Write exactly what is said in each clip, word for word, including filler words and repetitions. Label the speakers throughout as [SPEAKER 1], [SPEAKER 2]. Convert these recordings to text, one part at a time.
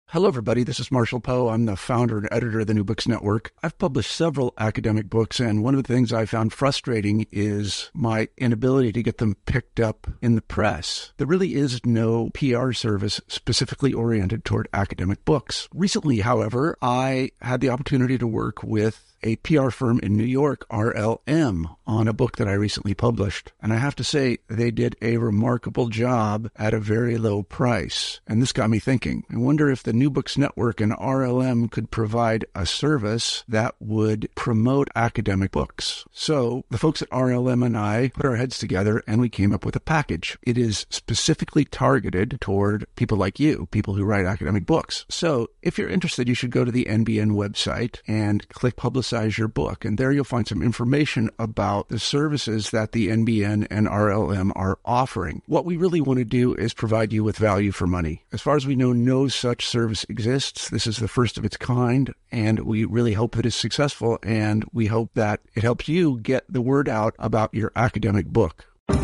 [SPEAKER 1] Hello, everybody. This is Marshall Poe. I'm the founder and editor of the New Books Network. I've published several academic books, and one of the things I found frustrating is my inability to get them picked up in the press. There really is no P R service specifically oriented toward academic books. Recently, however, I had the opportunity to work with a P R firm in New York, R L M, on a book that I recently published. And I have to say, they did a remarkable job at a very low price. And this got me thinking. I wonder if the New Books Network and R L M could provide a service that would promote academic books. So the folks at R L M and I put our heads together and we came up with a package. It is specifically targeted toward people like you, people who write academic books. So if you're interested, you should go to the N B N website and click Publicize your book. And there you'll find some information about the services that the N B N and R L M are offering. What we really want to do is provide you with value for money. As far as we know, no such service exists. This is the first of its kind, and we really hope that it's successful, and we hope that it helps you get the word out about your academic book.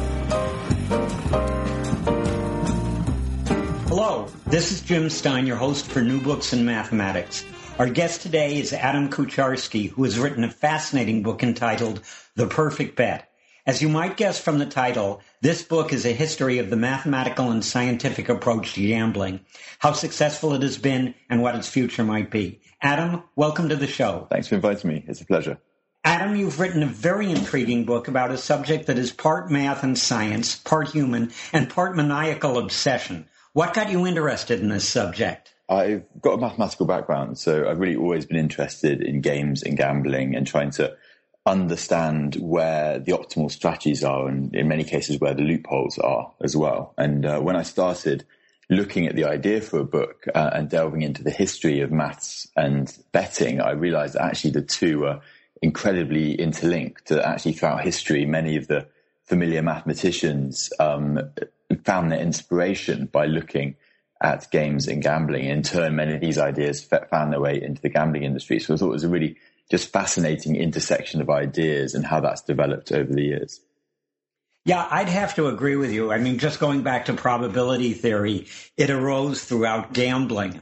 [SPEAKER 2] Hello, this is Jim Stein, your host for New Books in Mathematics. Our guest today is Adam Kucharski, who has written a fascinating book entitled The Perfect Bet. As you might guess from the title, this book is a history of the mathematical and scientific approach to gambling, how successful it has been, and what its future might be. Adam, welcome to the show.
[SPEAKER 3] Thanks for inviting me. It's a pleasure.
[SPEAKER 2] Adam, you've written a very intriguing book about a subject that is part math and science, part human, and part maniacal obsession. What got you interested in this subject?
[SPEAKER 3] I've got a mathematical background, so I've really always been interested in games and gambling and trying to understand where the optimal strategies are and in many cases where the loopholes are as well. And uh, when I started looking at the idea for a book uh, and delving into the history of maths and betting, I realized that actually the two are incredibly interlinked. That actually throughout history, many of the familiar mathematicians um, found their inspiration by looking at games and gambling. In turn, many of these ideas found their way into the gambling industry. So I thought it was a really just fascinating intersection of ideas and how that's developed over the years.
[SPEAKER 2] Yeah, I'd have to agree with you. I mean, just going back to probability theory, it arose throughout gambling.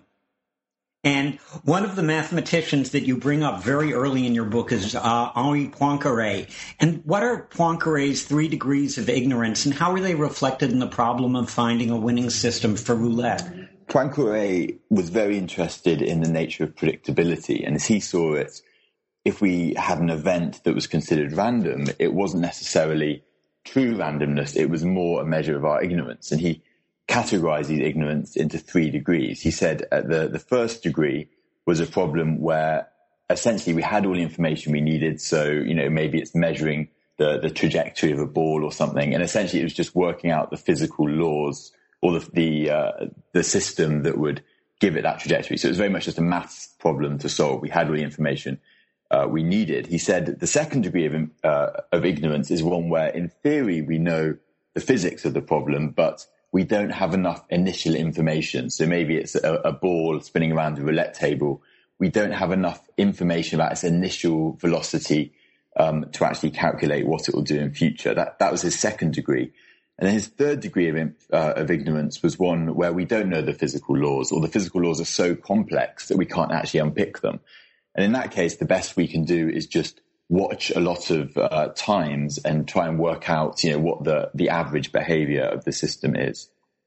[SPEAKER 2] And one of the mathematicians that you bring up very early in your book is uh, Henri Poincaré. And what are Poincaré's three degrees of ignorance, and how are they reflected in the problem of finding a winning system for roulette?
[SPEAKER 3] Poincaré was very interested in the nature of predictability. And as he saw it, if we had an event that was considered random, it wasn't necessarily true randomness. It was more a measure of our ignorance. And he categorize these ignorance into three degrees. He said uh, the, the first degree was a problem where essentially we had all the information we needed. So, you know, maybe it's measuring the, the trajectory of a ball or something. And essentially it was just working out the physical laws or the, the, uh, the system that would give it that trajectory. So it was very much just a maths problem to solve. We had all the information uh, we needed. He said the second degree of, uh, of ignorance is one where in theory we know the physics of the problem, but we don't have enough initial information. So maybe it's a, a ball spinning around a roulette table. We don't have enough information about its initial velocity um, to actually calculate what it will do in future. That that was his second degree. And then his third degree of, uh, of ignorance was one where we don't know the physical laws, or the physical laws are so complex that we can't actually unpick them. And in that case, the best we can do is just watch a lot of uh, times and try and work out, you know, what the, the average behavior of the system is.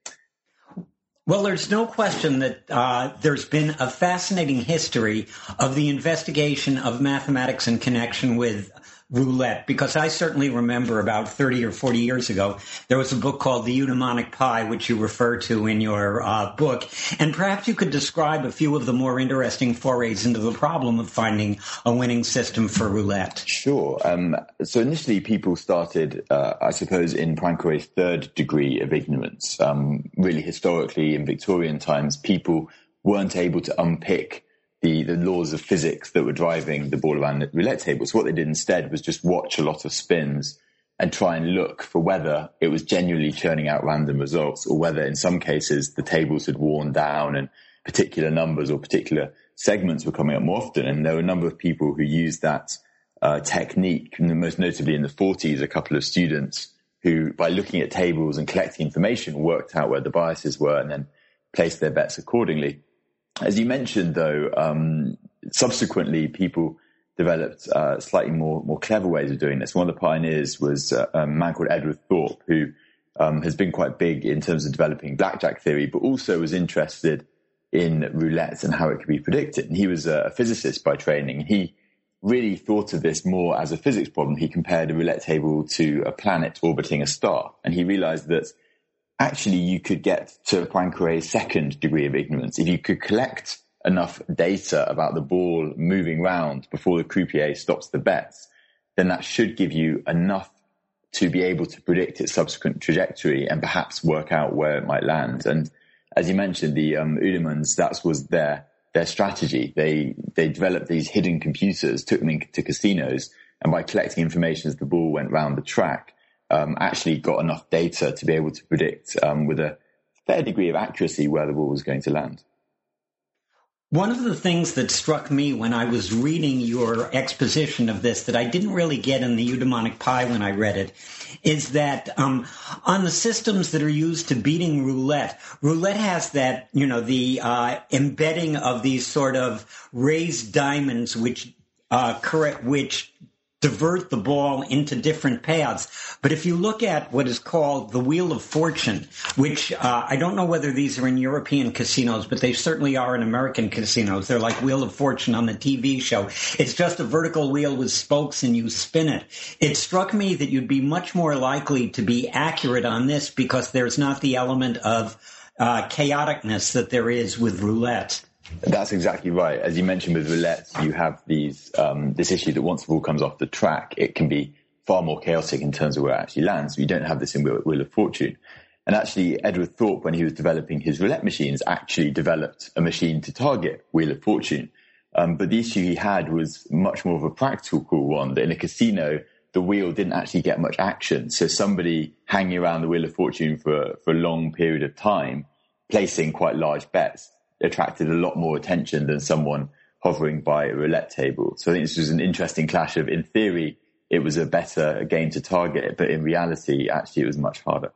[SPEAKER 2] Well, there's no question that uh, there's been a fascinating history of the investigation of mathematics in connection with roulette, because I certainly remember about thirty or forty years ago, there was a book called The Eudaimonic Pi, which you refer to in your uh, book. And perhaps you could describe a few of the more interesting forays into the problem of finding a winning system for roulette.
[SPEAKER 3] Sure. Um, so initially people started, uh, I suppose, in Poincaré's third degree of ignorance. Um, really historically in Victorian times, people weren't able to unpick The, the laws of physics that were driving the ball around the roulette table. So what they did instead was just watch a lot of spins and try and look for whether it was genuinely churning out random results, or whether in some cases the tables had worn down and particular numbers or particular segments were coming up more often. And there were a number of people who used that uh, technique, and most notably in the forties, a couple of students who, by looking at tables and collecting information, worked out where the biases were and then placed their bets accordingly. As you mentioned, though, um, subsequently people developed uh, slightly more more clever ways of doing this. One of the pioneers was uh, a man called Edward Thorpe, who um, has been quite big in terms of developing blackjack theory, but also was interested in roulette and how it could be predicted. And he was a physicist by training. He really thought of this more as a physics problem. He compared a roulette table to a planet orbiting a star, and he realized that actually you could get to Poincaré's second degree of ignorance. If you could collect enough data about the ball moving round before the croupier stops the bets, then that should give you enough to be able to predict its subsequent trajectory and perhaps work out where it might land. And as you mentioned, the um, Ulemans, that was their their strategy. They they developed these hidden computers, took them into casinos, and by collecting information as the ball went round the track, um, actually got enough data to be able to predict um, with a fair degree of accuracy where the ball was going to land.
[SPEAKER 2] One of the things that struck me when I was reading your exposition of this that I didn't really get in the eudaimonic pie when I read it is that um, on the systems that are used to beating roulette, roulette has that, you know, the uh, embedding of these sort of raised diamonds which uh, correct, which divert the ball into different paths. But if you look at what is called the Wheel of Fortune, which uh, I don't know whether these are in European casinos, but they certainly are in American casinos. They're like Wheel of Fortune on the T V show. It's just a vertical wheel with spokes and you spin it. It struck me that you'd be much more likely to be accurate on this because there's not the element of uh, chaoticness that there is with roulette.
[SPEAKER 3] That's exactly right. As you mentioned with roulette, you have these um, this issue that once the ball comes off the track, it can be far more chaotic in terms of where it actually lands. You don't have this in Wheel, Wheel of Fortune. And actually, Edward Thorpe, when he was developing his roulette machines, actually developed a machine to target Wheel of Fortune. Um, but the issue he had was much more of a practical one, that in a casino, the wheel didn't actually get much action. So somebody hanging around the Wheel of Fortune for, for a long period of time, placing quite large bets, attracted a lot more attention than someone hovering by a roulette table. So I think this was an interesting clash of, in theory, it was a better game to target, but in reality, actually, it was much harder.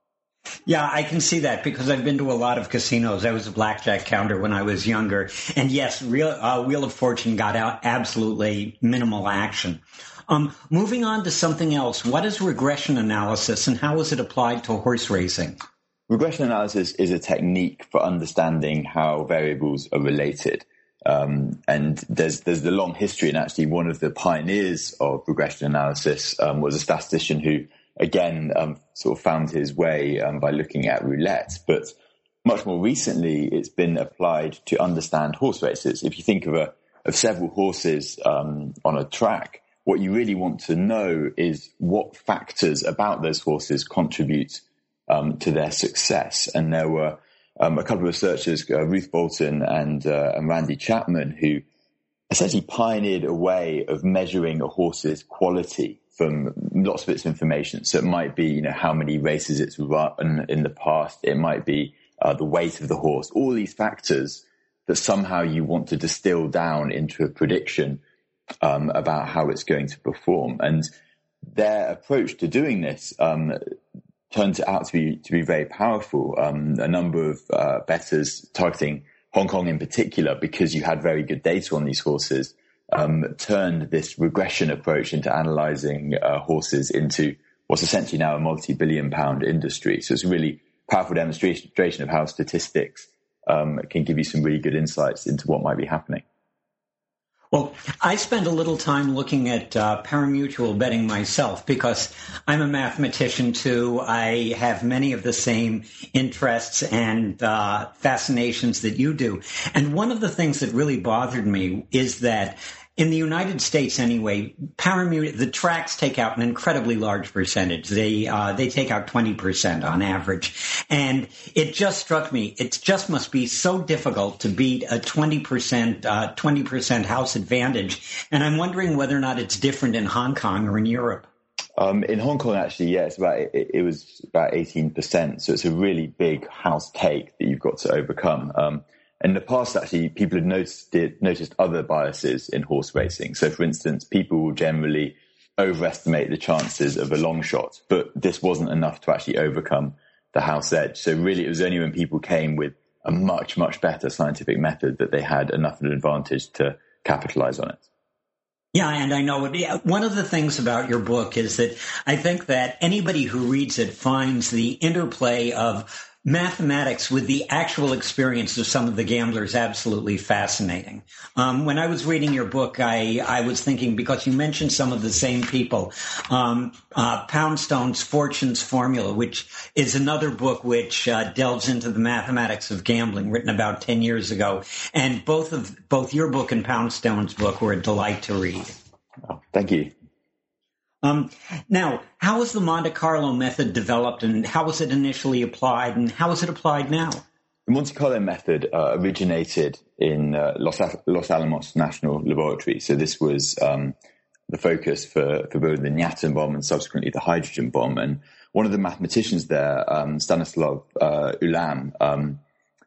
[SPEAKER 2] Yeah, I can see that because I've been to a lot of casinos. I was a blackjack counter when I was younger. And yes, real, uh, Wheel of Fortune got out absolutely minimal action. Um, moving on to something else, what is regression analysis and how is it applied to horse racing?
[SPEAKER 3] Regression analysis is a technique for understanding how variables are related. Um, and there's there's the long history, and actually one of the pioneers of regression analysis um, was a statistician who, again, um, sort of found his way um, by looking at roulette. But much more recently, it's been applied to understand horse races. If you think of a of several horses um, on a track, what you really want to know is what factors about those horses contribute Um, to their success. And there were um, a couple of researchers, uh, Ruth Bolton and, uh, and Randy Chapman, who essentially pioneered a way of measuring a horse's quality from lots of its information. So it might be, you know, how many races it's run in the past. It might be uh, the weight of the horse. All these factors that somehow you want to distill down into a prediction um, about how it's going to perform. And their approach to doing this um turned out to be to be very powerful. Um, a number of uh, bettors targeting Hong Kong in particular, because you had very good data on these horses, um, turned this regression approach into analysing uh, horses into what's essentially now a multi-billion pound industry. So it's a really powerful demonstration of how statistics um, can give you some really good insights into what might be happening.
[SPEAKER 2] Well, I spend a little time looking at uh, parimutuel betting myself because I'm a mathematician too. I have many of the same interests and uh, fascinations that you do. And one of the things that really bothered me is that in the United States anyway, paramut- the tracks take out an incredibly large percentage. They uh, they take out twenty percent on average. And it just struck me, it just must be so difficult to beat a twenty percent uh, twenty percent house advantage. And I'm wondering whether or not it's different in Hong Kong or in Europe.
[SPEAKER 3] Um, in Hong Kong, actually, yeah, it's about, it, it was about eighteen percent. So it's a really big house take that you've got to overcome. Um, In the past, actually, people had noticed, it, noticed other biases in horse racing. So, for instance, people will generally overestimate the chances of a long shot, but this wasn't enough to actually overcome the house edge. So really, it was only when people came with a much, much better scientific method, that they had enough of an advantage to capitalize on it.
[SPEAKER 2] Yeah, and I know it, one of the things about your book is that I think that anybody who reads it finds the interplay of mathematics with the actual experience of some of the gamblers absolutely fascinating. Um, when I was reading your book, I, I was thinking, because you mentioned some of the same people, um, uh, Poundstone's Fortunes Formula, which is another book which uh, delves into the mathematics of gambling, written about ten years ago. And both of both your book and Poundstone's book were a delight to read.
[SPEAKER 3] Oh, thank you.
[SPEAKER 2] Um, now, how was the Monte Carlo method developed, and how was it initially applied, and how is it applied now?
[SPEAKER 3] The Monte Carlo method uh, originated in uh, Los, Los Alamos National Laboratory. So this was um, the focus for, for building the Nyatan bomb and subsequently the hydrogen bomb. And one of the mathematicians there, um, Stanislav uh, Ulam, um,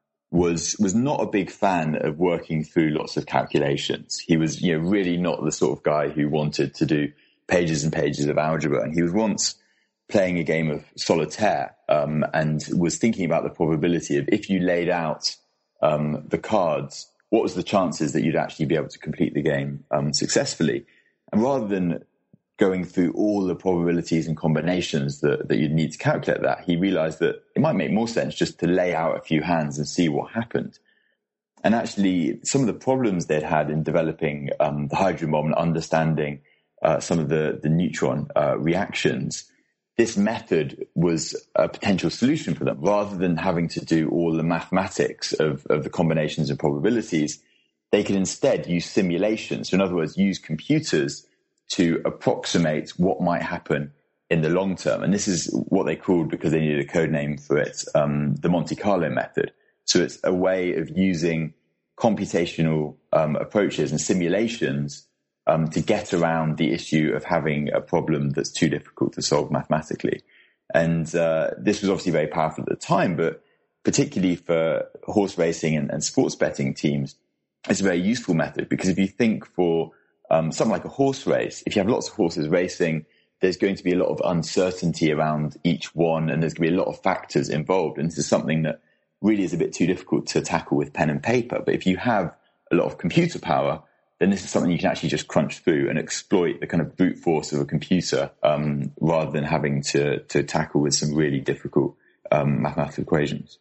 [SPEAKER 3] was was not a big fan of working through lots of calculations. He was, you know, really not the sort of guy who wanted to do pages and pages of algebra. And he was once playing a game of solitaire um, and was thinking about the probability of, if you laid out um, the cards, what was the chances that you'd actually be able to complete the game um, successfully? And rather than going through all the probabilities and combinations that, that you'd need to calculate that, he realized that it might make more sense just to lay out a few hands and see what happened. And actually, some of the problems they'd had in developing um, the hydrogen bomb and understanding Uh, some of the, the neutron uh, reactions, this method was a potential solution for them. Rather than having to do all the mathematics of, of the combinations and probabilities, they could instead use simulations. So in other words, use computers to approximate what might happen in the long term. And this is what they called, because they needed a code name for it, um, the Monte Carlo method. So it's a way of using computational um, approaches and simulations Um, to get around the issue of having a problem that's too difficult to solve mathematically. And uh, this was obviously very powerful at the time, but particularly for horse racing and, and sports betting teams, it's a very useful method, because if you think for um, something like a horse race, if you have lots of horses racing, there's going to be a lot of uncertainty around each one, and there's going to be a lot of factors involved. And this is something that really is a bit too difficult to tackle with pen and paper. But if you have a lot of computer power, then this is something you can actually just crunch through and exploit the kind of brute force of a computer, um, rather than having to, to tackle with some really difficult um, mathematical equations.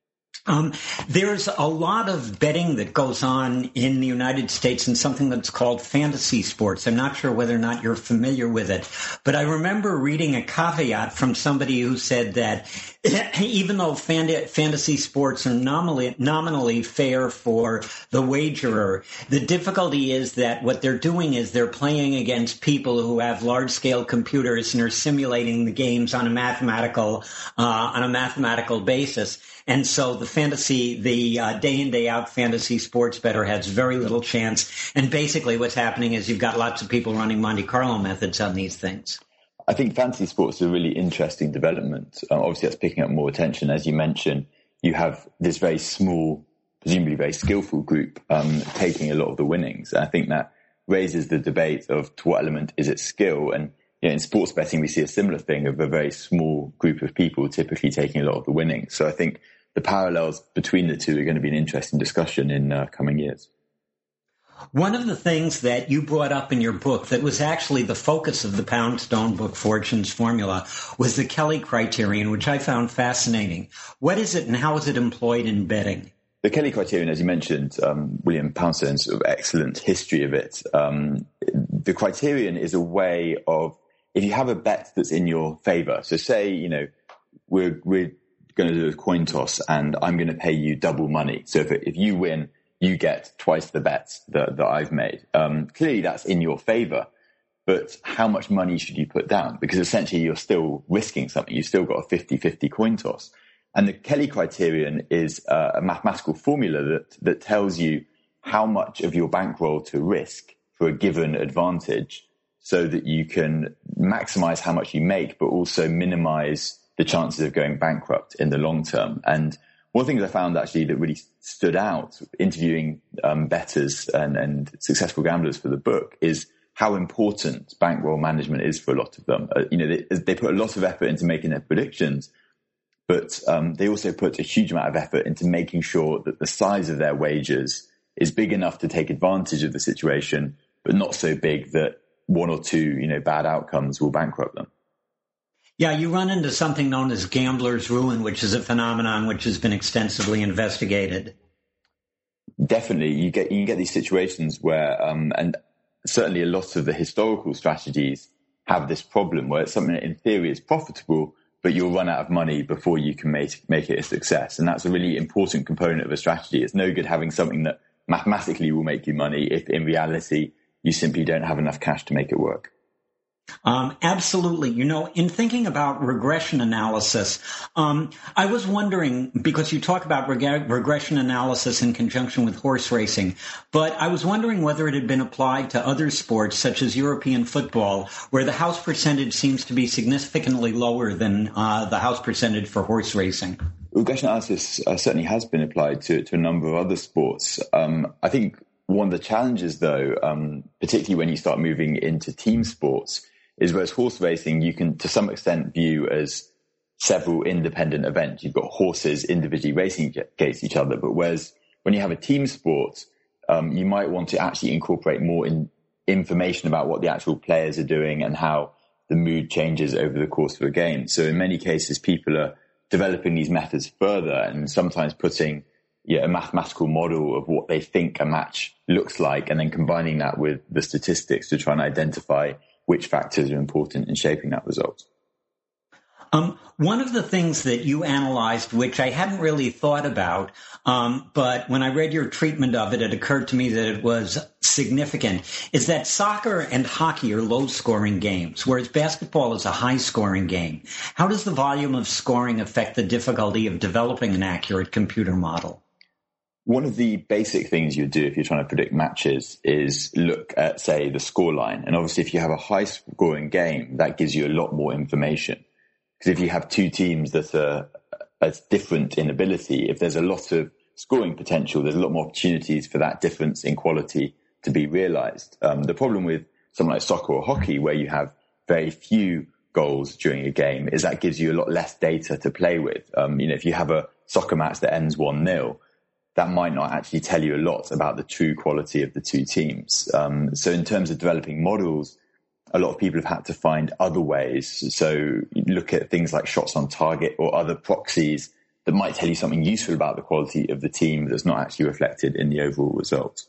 [SPEAKER 2] Um, there's a lot of betting that goes on in the United States in something that's called fantasy sports. I'm not sure whether or not you're familiar with it, but I remember reading a caveat from somebody who said that even though fan- fantasy sports are nominally, nominally fair for the wagerer, the difficulty is that what they're doing is they're playing against people who have large-scale computers and are simulating the games on a mathematical uh, on a mathematical basis. And so the fantasy, the uh, day in, day out fantasy sports bettor has very little chance. And basically what's happening is you've got lots of people running Monte Carlo methods on these things.
[SPEAKER 3] I think fantasy sports is a really interesting development. Um, obviously, that's picking up more attention. As you mentioned, you have this very small, presumably very skillful group um, taking a lot of the winnings. And I think that raises the debate of to what element is it skill. And you know, in sports betting, we see a similar thing of a very small group of people typically taking a lot of the winnings. So I think the parallels between the two are going to be an interesting discussion in uh, coming years.
[SPEAKER 2] One of the things that you brought up in your book that was actually the focus of the Poundstone book, Fortunes Formula, was the Kelly criterion, which I found fascinating. What is it and how is it employed in betting?
[SPEAKER 3] The Kelly criterion, as you mentioned, um, William Poundstone's sort of excellent history of it. Um, the criterion is a way of, if you have a bet that's in your favor, so say, you know, we're, we're going to do a coin toss and I'm going to pay you double money. So if, if you win, you get twice the bets that, that I've made. Um, clearly that's in your favor, but how much money should you put down? Because essentially you're still risking something. You've still got a fifty-fifty coin toss. And the Kelly criterion is uh, a mathematical formula that, that tells you how much of your bankroll to risk for a given advantage so that you can maximize how much you make, but also minimize the chances of going bankrupt in the long term. And one of the things I found actually that really stood out interviewing um, bettors and, and successful gamblers for the book is how important bankroll management is for a lot of them. Uh, you know, they, they put a lot of effort into making their predictions, but um, they also put a huge amount of effort into making sure that the size of their wagers is big enough to take advantage of the situation, but not so big that one or two, you know, bad outcomes will bankrupt them.
[SPEAKER 2] Yeah, you run into something known as gambler's ruin, which is a phenomenon which has been extensively investigated.
[SPEAKER 3] Definitely, you get you get these situations where, um, and certainly a lot of the historical strategies have this problem where it's something that in theory is profitable, but you'll run out of money before you can make make it a success. And that's a really important component of a strategy. It's no good having something that mathematically will make you money if in reality you simply don't have enough cash to make it work.
[SPEAKER 2] Um, absolutely. You know, in thinking about regression analysis, um, I was wondering, because you talk about reg- regression analysis in conjunction with horse racing, but I was wondering whether it had been applied to other sports such as European football, where the house percentage seems to be significantly lower than uh, the house percentage for horse racing.
[SPEAKER 3] Regression analysis uh, certainly has been applied to, to a number of other sports. Um, I think one of the challenges, though, um, particularly when you start moving into team sports, is whereas horse racing you can to some extent view as several independent events. You've got horses individually racing against each other, but whereas when you have a team sport, um, you might want to actually incorporate more in information about what the actual players are doing and how the mood changes over the course of a game. So in many cases, people are developing these methods further and sometimes putting yeah, a mathematical model of what they think a match looks like and then combining that with the statistics to try and identify which factors are important in shaping that result.
[SPEAKER 2] Um, one of the things that you analyzed, which I hadn't really thought about, um, but when I read your treatment of it, it occurred to me that it was significant, is that soccer and hockey are low-scoring games, whereas basketball is a high-scoring game. How does the volume of scoring affect the difficulty of developing an accurate computer model?
[SPEAKER 3] One of the basic things you do if you're trying to predict matches is look at, say, the scoreline. And obviously, if you have a high-scoring game, that gives you a lot more information. Because if you have two teams that are as different in ability, if there's a lot of scoring potential, there's a lot more opportunities for that difference in quality to be realized. Um, the problem with something like soccer or hockey, where you have very few goals during a game, is that gives you a lot less data to play with. Um, you know, if you have a soccer match that ends one nil, that might not actually tell you a lot about the true quality of the two teams. Um, so in terms of developing models, a lot of people have had to find other ways. So you look at things like shots on target or other proxies that might tell you something useful about the quality of the team that's not actually reflected in the overall result.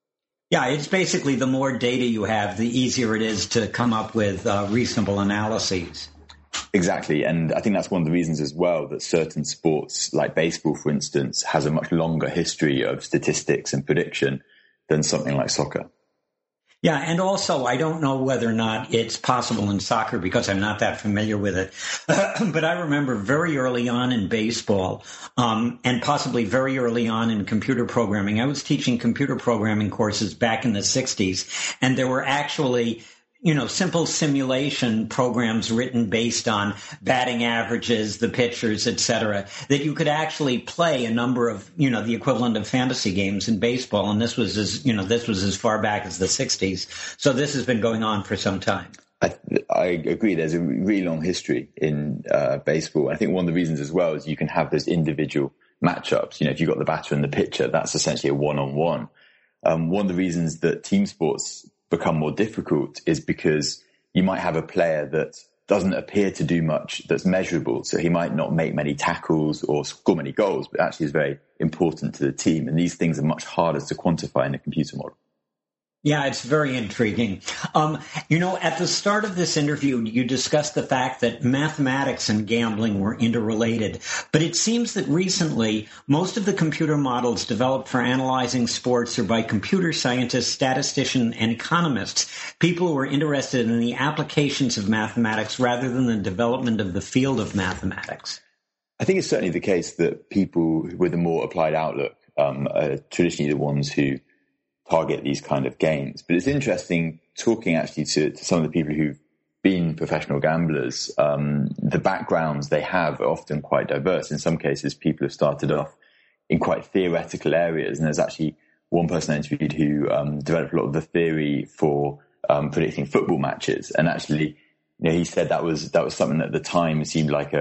[SPEAKER 2] Yeah, it's basically the more data you have, the easier it is to come up with uh, reasonable analyses.
[SPEAKER 3] Exactly. And I think that's one of the reasons as well that certain sports like baseball, for instance, has a much longer history of statistics and prediction than something like soccer.
[SPEAKER 2] Yeah, and also I don't know whether or not it's possible in soccer because I'm not that familiar with it. But I remember very early on in baseball um, and possibly very early on in computer programming. I was teaching computer programming courses back in the sixties, and there were actually you know, simple simulation programs written based on batting averages, the pitchers, et cetera, that you could actually play a number of, you know, the equivalent of fantasy games in baseball. And this was as, you know, this was as far back as the sixties. So this has been going on for some time.
[SPEAKER 3] I, I agree. There's a really long history in uh, baseball. I think one of the reasons as well is you can have those individual matchups. You know, if you've got the batter and the pitcher, that's essentially a one-on-one. Um, one of the reasons that team sports become more difficult is because you might have a player that doesn't appear to do much that's measurable. So he might not make many tackles or score many goals, but actually is very important to the team. And these things are much harder to quantify in a computer model.
[SPEAKER 2] Yeah, it's very intriguing. Um, you know, at the start of this interview, you discussed the fact that mathematics and gambling were interrelated. But it seems that recently, most of the computer models developed for analyzing sports are by computer scientists, statisticians, and economists, people who are interested in the applications of mathematics rather than the development of the field of mathematics.
[SPEAKER 3] I think it's certainly the case that people with a more applied outlook um, are traditionally the ones who target these kind of games. But it's interesting talking actually to, to some of the people who've been professional gamblers. Um, the backgrounds they have are often quite diverse. In some cases, people have started off in quite theoretical areas. And there's actually one person I interviewed who um, developed a lot of the theory for um, predicting football matches. And actually, you know, he said that was that was something that at the time seemed like a,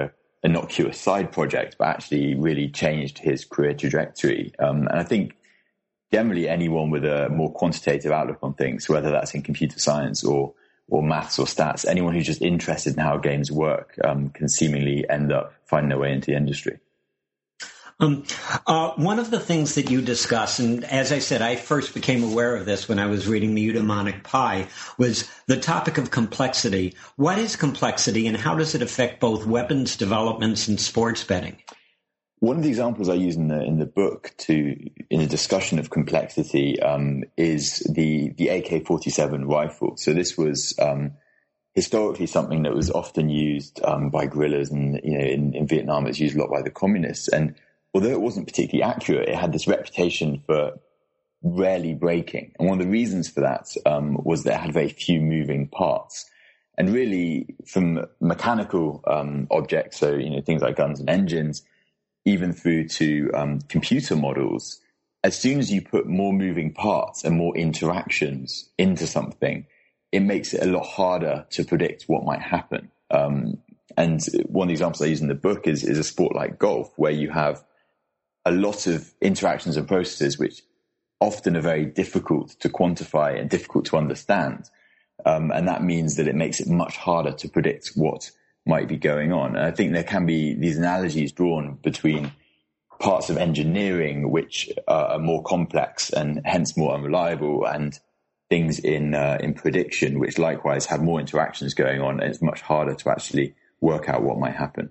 [SPEAKER 3] innocuous side project, but actually really changed his career trajectory. Um, and I think generally anyone with a more quantitative outlook on things, whether that's in computer science or or maths or stats, anyone who's just interested in how games work um, can seemingly end up finding their way into the industry.
[SPEAKER 2] Um, uh, one of the things that you discuss, and as I said, I first became aware of this when I was reading the Eudaimonic Pi, was the topic of complexity. What is complexity, and how does it affect both weapons developments and sports betting?
[SPEAKER 3] One of the examples I use in the in the book to in a discussion of complexity um, is the the A K forty-seven rifle. So this was um, historically something that was often used um, by guerrillas, and you know in, in Vietnam it's used a lot by the communists. And although it wasn't particularly accurate, it had this reputation for rarely breaking. And one of the reasons for that um, was that it had very few moving parts. And really, from mechanical um, objects, so you know things like guns and engines, even through to um, computer models, as soon as you put more moving parts and more interactions into something, it makes it a lot harder to predict what might happen. Um, and one of the examples I use in the book is, is a sport like golf, where you have a lot of interactions and processes which often are very difficult to quantify and difficult to understand. Um, and that means that it makes it much harder to predict what might be going on. And I think there can be these analogies drawn between parts of engineering which are more complex and hence more unreliable, and things in uh, in prediction which likewise have more interactions going on, and it's much harder to actually work out what might happen.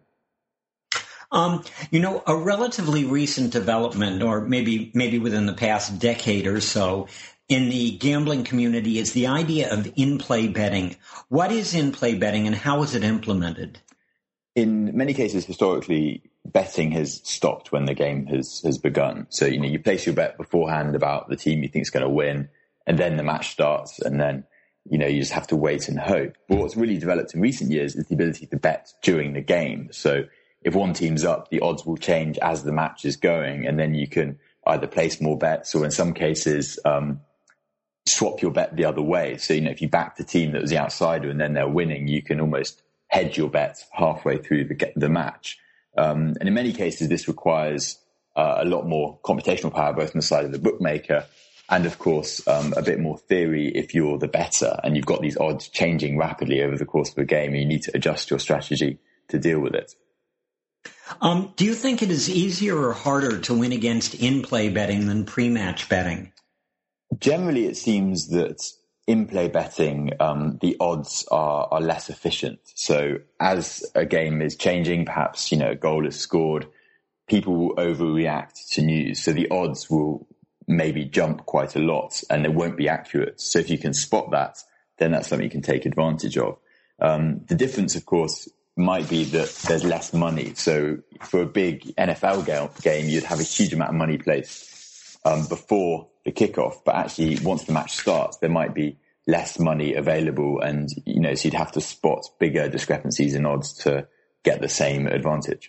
[SPEAKER 2] Um, you know, a relatively recent development, or maybe maybe within the past decade or so, in the gambling community is the idea of in-play betting. What is in-play betting, and how is it implemented?
[SPEAKER 3] In many cases, historically, betting has stopped when the game has, has begun. So, you know, you place your bet beforehand about the team you think is going to win, and then the match starts, and then, you know, you just have to wait and hope. But what's really developed in recent years is the ability to bet during the game. So if one team's up, the odds will change as the match is going, and then you can either place more bets or in some cases, um, swap your bet the other way. So, you know, if you back the team that was the outsider and then they're winning, you can almost hedge your bet halfway through the, the match. Um, and in many cases, this requires uh, a lot more computational power, both on the side of the bookmaker and, of course, um, a bit more theory if you're the bettor and you've got these odds changing rapidly over the course of a game and you need to adjust your strategy to deal with it.
[SPEAKER 2] Um, do you think it is easier or harder to win against in-play betting than pre-match betting?
[SPEAKER 3] Generally, it seems that in-play betting, um, the odds are, are less efficient. So as a game is changing, perhaps, you know, a goal is scored, people will overreact to news. So the odds will maybe jump quite a lot and they won't be accurate. So if you can spot that, then that's something you can take advantage of. Um, the difference, of course, might be that there's less money. So for a big N F L game, you'd have a huge amount of money placed um, before the kickoff, but actually once the match starts, there might be less money available, and you know, so you'd have to spot bigger discrepancies in odds to get the same advantage.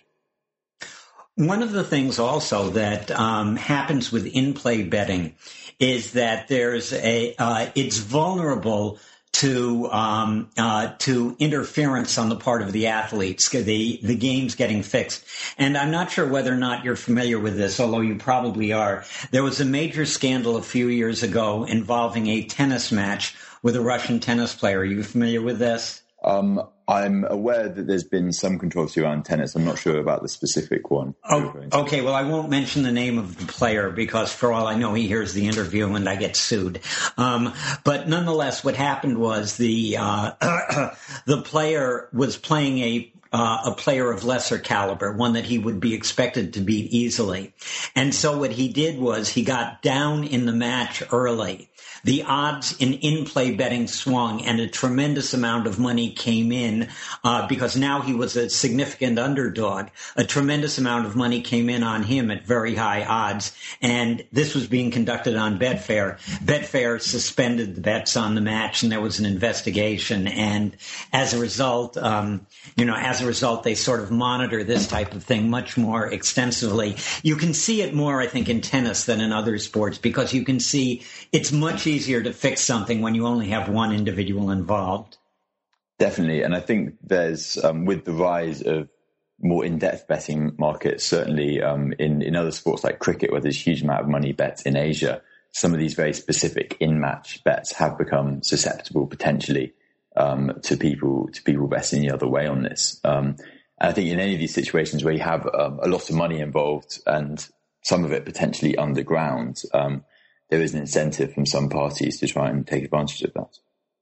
[SPEAKER 2] One of the things also that um, happens with in-play betting is that there's a uh, it's vulnerable to um, uh, to interference on the part of the athletes, the the game's getting fixed. And I'm not sure whether or not you're familiar with this, although you probably are. There was a major scandal a few years ago involving a tennis match with a Russian tennis player. Are you familiar with this?
[SPEAKER 3] Um, I'm aware that there's been some controversy around tennis. I'm not sure about the specific one.
[SPEAKER 2] Oh, okay, well, I won't mention the name of the player because for all I know, he hears the interview and I get sued. Um, but nonetheless, what happened was the uh, the player was playing a Uh, a player of lesser caliber, one that he would be expected to beat easily. And so what he did was he got down in the match early. The odds in in-play betting swung and a tremendous amount of money came in uh, because now he was a significant underdog. A tremendous amount of money came in on him at very high odds. And this was being conducted on Betfair. Betfair suspended the bets on the match and there was an investigation. And as a result, um, you know, as As a result, they sort of monitor this type of thing much more extensively. You can see it more, I think, in tennis than in other sports because you can see it's much easier to fix something when you only have one individual involved.
[SPEAKER 3] Definitely. And I think there's, um, with the rise of more in-depth betting markets, certainly um, in, in other sports like cricket, where there's a huge amount of money bet in Asia, some of these very specific in-match bets have become susceptible potentially um, to people to people betting the other way on this. Um, and I think in any of these situations where you have um, a lot of money involved and some of it potentially underground, um, there is an incentive from some parties to try and take advantage of that.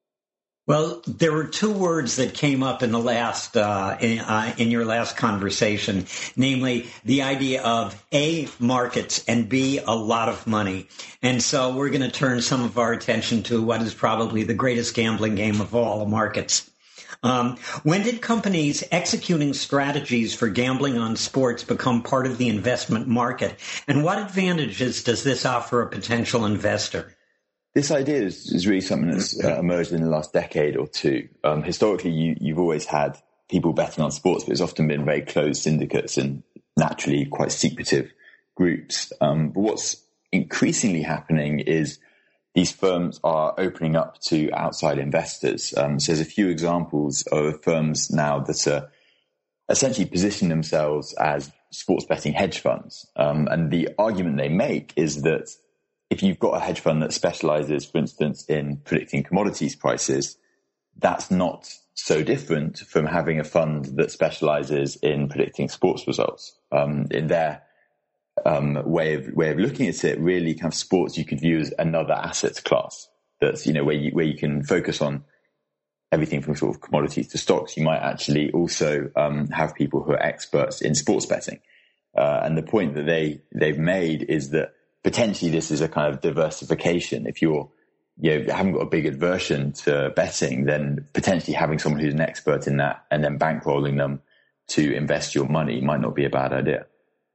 [SPEAKER 2] Well, there were two words that came up in the last uh, in, uh, in your last conversation, namely the idea of A, markets, and B, a lot of money. And so we're going to turn some of our attention to what is probably the greatest gambling game of all, markets. Um, when did companies executing strategies for gambling on sports become part of the investment market? And what advantages does this offer a potential investor?
[SPEAKER 3] This idea is, is really something that's uh, emerged in the last decade or two. Um, historically, you, you've always had people betting on sports, but it's often been very closed syndicates and naturally quite secretive groups. Um, but what's increasingly happening is these firms are opening up to outside investors. Um, so there's a few examples of firms now that are essentially positioning themselves as sports betting hedge funds. Um, and the argument they make is that if you've got a hedge fund that specializes, for instance, in predicting commodities prices, that's not so different from having a fund that specializes in predicting sports results. Um, in their um, way of way of looking at it, really, kind of sports you could view as another asset class. That's, you know, where you where you can focus on everything from sort of commodities to stocks. You might actually also um, have people who are experts in sports betting. Uh, and the point that they they've made is that potentially this is a kind of diversification. If you're, you know, haven't got a big aversion to betting, then potentially having someone who's an expert in that and then bankrolling them to invest your money might not be a bad idea.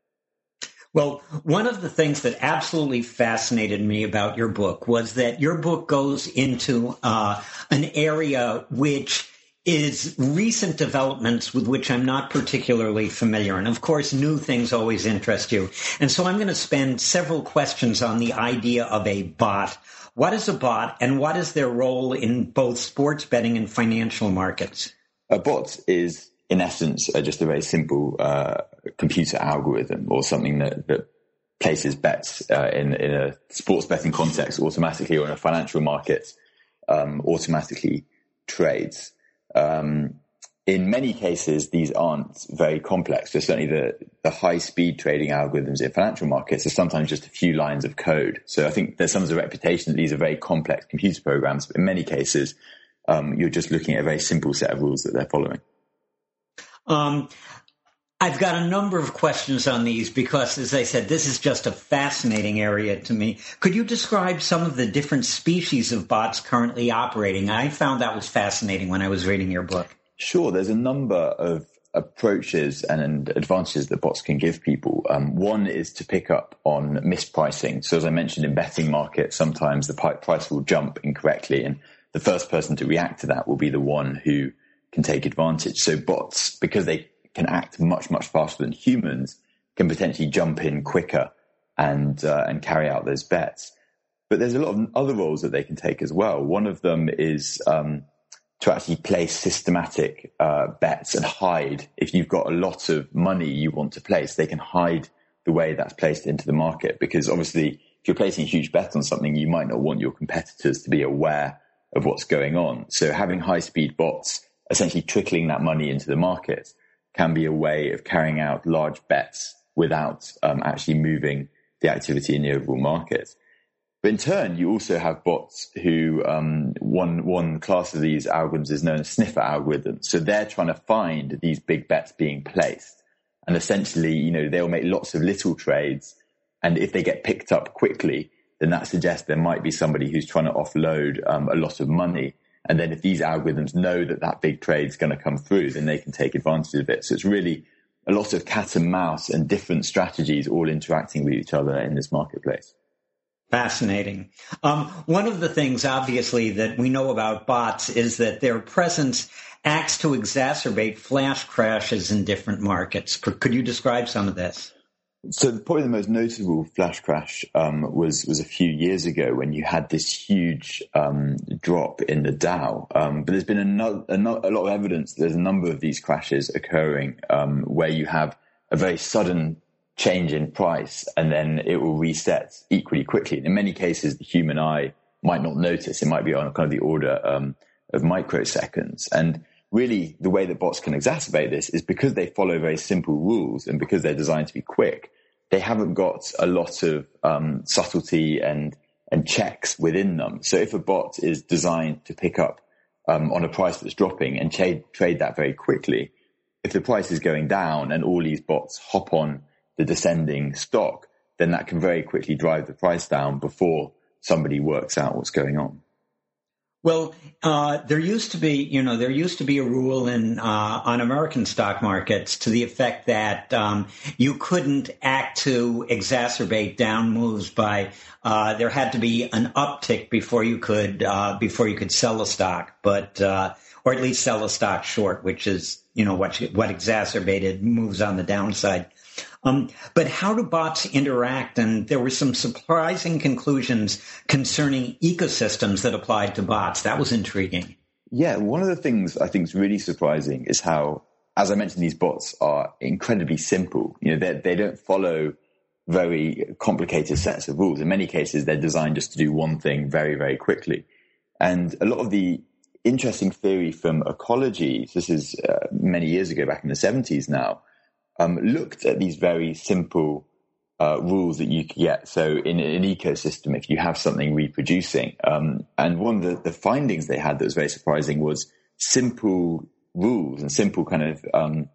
[SPEAKER 2] Well, one of the things that absolutely fascinated me about your book was that your book goes into uh, an area which is recent developments with which I'm not particularly familiar. And of course, new things always interest you. And so I'm going to spend several questions on the idea of a bot. What is a bot and what is their role in both sports betting and financial markets?
[SPEAKER 3] A bot is, in essence, uh, just a very simple uh, computer algorithm or something that, that places bets uh, in, in a sports betting context automatically, or in a financial market um, automatically trades. Um, in many cases, these aren't very complex. So certainly the, the high-speed trading algorithms in financial markets are sometimes just a few lines of code. So I think there's some of the reputation that these are very complex computer programs, but in many cases, um, you're just looking at a very simple set of rules that they're following.
[SPEAKER 2] Um, I've got a number of questions on these because, as I said, this is just a fascinating area to me. Could you describe some of the different species of bots currently operating? I found that was fascinating when I was reading your book.
[SPEAKER 3] Sure. There's a number of approaches and advantages that bots can give people. Um, one is to pick up on mispricing. So as I mentioned, in betting markets, sometimes the price will jump incorrectly, and the first person to react to that will be the one who can take advantage. So bots, because they can act much, much faster than humans, can potentially jump in quicker and uh, and carry out those bets. But there's a lot of other roles that they can take as well. One of them is um, to actually place systematic uh, bets and hide. If you've got a lot of money you want to place, they can hide the way that's placed into the market, because obviously if you're placing a huge bet on something, you might not want your competitors to be aware of what's going on. So having high-speed bots essentially trickling that money into the market can be a way of carrying out large bets without um, actually moving the activity in the overall market. But in turn, you also have bots who, um, one one class of these algorithms is known as sniffer algorithms. So they're trying to find these big bets being placed. And essentially, you know, they'll make lots of little trades. And if they get picked up quickly, then that suggests there might be somebody who's trying to offload um, a lot of money. And then if these algorithms know that that big trade's going to come through, then they can take advantage of it. So it's really a lot of cat and mouse and different strategies all interacting with each other in this marketplace.
[SPEAKER 2] Fascinating. Um, one of the things, obviously, that we know about bots is that their presence acts to exacerbate flash crashes in different markets. Could you describe some of this?
[SPEAKER 3] So probably the most notable flash crash um, was was a few years ago when you had this huge um, drop in the Dow. Um, but there's been another, a lot of evidence. There's a number of these crashes occurring um, where you have a very sudden change in price and then it will reset equally quickly. And in many cases, the human eye might not notice. It might be on kind of the order um, of microseconds. And really, the way that bots can exacerbate this is because they follow very simple rules and because they're designed to be quick, they haven't got a lot of um, subtlety and, and checks within them. So if a bot is designed to pick up um, on a price that's dropping and trade, trade that very quickly, if the price is going down and all these bots hop on the descending stock, then that can very quickly drive the price down before somebody works out what's going on.
[SPEAKER 2] Well, uh, there used to be, you know, there used to be a rule in uh, on American stock markets to the effect that um, you couldn't act to exacerbate down moves by uh, there had to be an uptick before you could uh, before you could sell a stock, but uh, or at least sell a stock short, which is, you know, what what exacerbated moves on the downside. Um, but how do bots interact? And there were some surprising conclusions concerning ecosystems that applied to bots. That was intriguing.
[SPEAKER 3] Yeah, one of the things I think is really surprising is how, as I mentioned, these bots are incredibly simple. You know, they they don't follow very complicated sets of rules. In many cases, they're designed just to do one thing very, very quickly. And a lot of the interesting theory from ecology, this is uh, many years ago, back in the seventies now, Um, looked at these very simple uh, rules that you could get. So in, in an ecosystem, if you have something reproducing, um, and one of the, the findings they had that was very surprising was simple rules and simple kind of um,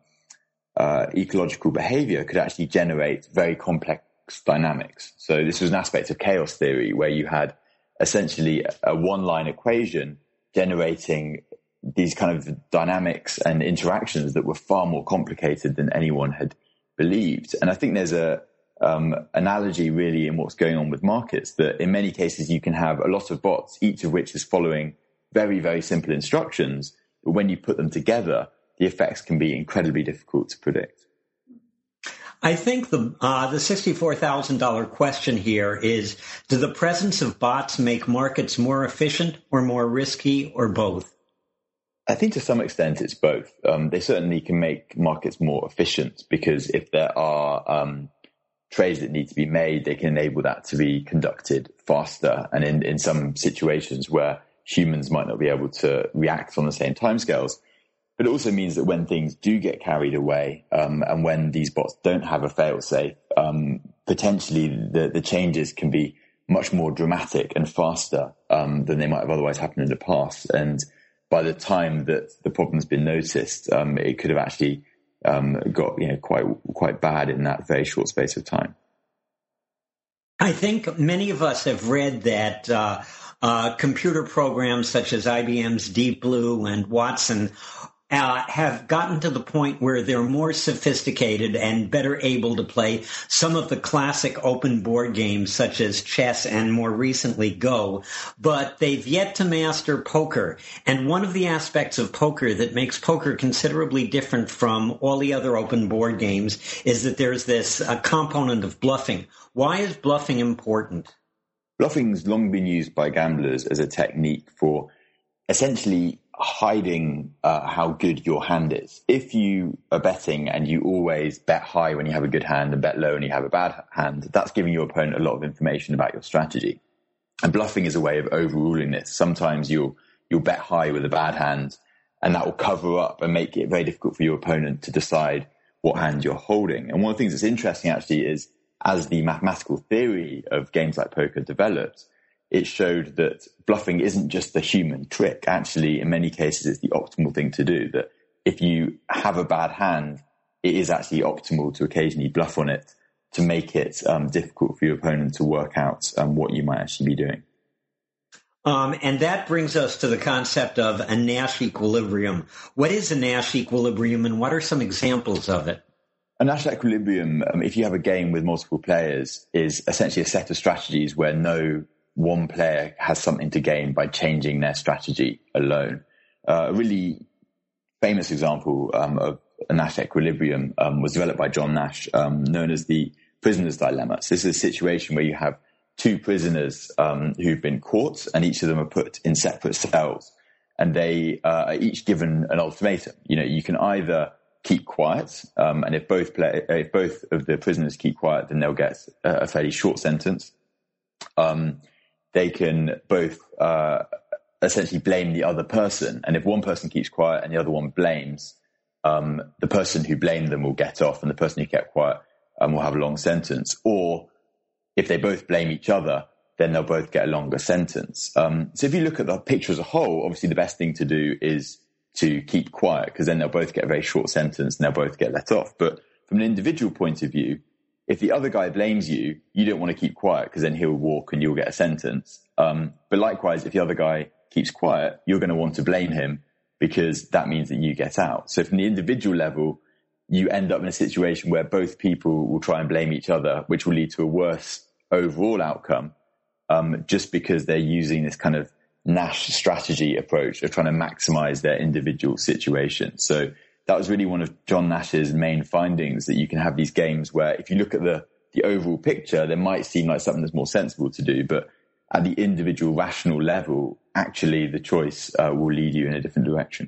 [SPEAKER 3] uh, ecological behavior could actually generate very complex dynamics. So this was an aspect of chaos theory where you had essentially a one-line equation generating these kind of dynamics and interactions that were far more complicated than anyone had believed. And I think there's a um, analogy really in what's going on with markets, that in many cases you can have a lot of bots, each of which is following very, very simple instructions. But when you put them together, the effects can be incredibly difficult to predict.
[SPEAKER 2] I think the uh, the sixty-four thousand dollars question here is, do the presence of bots make markets more efficient or more risky, or both?
[SPEAKER 3] I think to some extent it's both. Um, they certainly can make markets more efficient because if there are um, trades that need to be made, they can enable that to be conducted faster. And in, in some situations where humans might not be able to react on the same timescales. But it also means that when things do get carried away um, and when these bots don't have a fail-safe, um, potentially the, the changes can be much more dramatic and faster um, than they might have otherwise happened in the past. And by the time that the problem's been noticed, um, it could have actually um, got you know quite quite bad in that very short space of time.
[SPEAKER 2] I think many of us have read that uh, uh, computer programs such as I B M's Deep Blue and Watson Uh, have gotten to the point where they're more sophisticated and better able to play some of the classic open board games such as chess and more recently Go, but they've yet to master poker. And one of the aspects of poker that makes poker considerably different from all the other open board games is that there's this uh, component of bluffing. Why is bluffing important?
[SPEAKER 3] Bluffing's long been used by gamblers as a technique for essentially hiding uh, how good your hand is. If you are betting and you always bet high when you have a good hand and bet low when you have a bad hand, that's giving your opponent a lot of information about your strategy. And bluffing is a way of overruling this. Sometimes you'll you'll bet high with a bad hand, and that will cover up and make it very difficult for your opponent to decide what hand you're holding. And one of the things that's interesting actually is, as the mathematical theory of games like poker developed, it showed that bluffing isn't just a human trick. Actually, in many cases, it's the optimal thing to do. That if you have a bad hand, it is actually optimal to occasionally bluff on it to make it um, difficult for your opponent to work out um, what you might actually be doing.
[SPEAKER 2] Um, and that brings us to the concept of a Nash equilibrium. What is a Nash equilibrium, and what are some examples of it?
[SPEAKER 3] A Nash equilibrium, um, if you have a game with multiple players, is essentially a set of strategies where no one player has something to gain by changing their strategy alone. Uh, a really famous example um, of a Nash equilibrium um, was developed by John Nash, um, known as the prisoner's dilemma. So this is a situation where you have two prisoners um, who've been caught, and each of them are put in separate cells, and they uh, are each given an ultimatum. You know, you can either keep quiet, um, and if both play, if both of the prisoners keep quiet, then they'll get a fairly short sentence. Um, they can both uh, essentially blame the other person, and if one person keeps quiet and the other one blames, um, the person who blamed them will get off, and the person who kept quiet um, will have a long sentence. Or if they both blame each other, then they'll both get a longer sentence. Um, so if you look at the picture as a whole, obviously the best thing to do is to keep quiet, because then they'll both get a very short sentence and they'll both get let off. But from an individual point of view, if the other guy blames you, you don't want to keep quiet, because then he'll walk and you'll get a sentence. Um, but likewise, if the other guy keeps quiet, you're going to want to blame him, because that means that you get out. So from the individual level, you end up in a situation where both people will try and blame each other, which will lead to a worse overall outcome, um, just because they're using this kind of Nash strategy approach of trying to maximize their individual situation. So that was really one of John Nash's main findings, that you can have these games where if you look at the, the overall picture, there might seem like something that's more sensible to do, but at the individual rational level, actually the choice uh, will lead you in a different direction.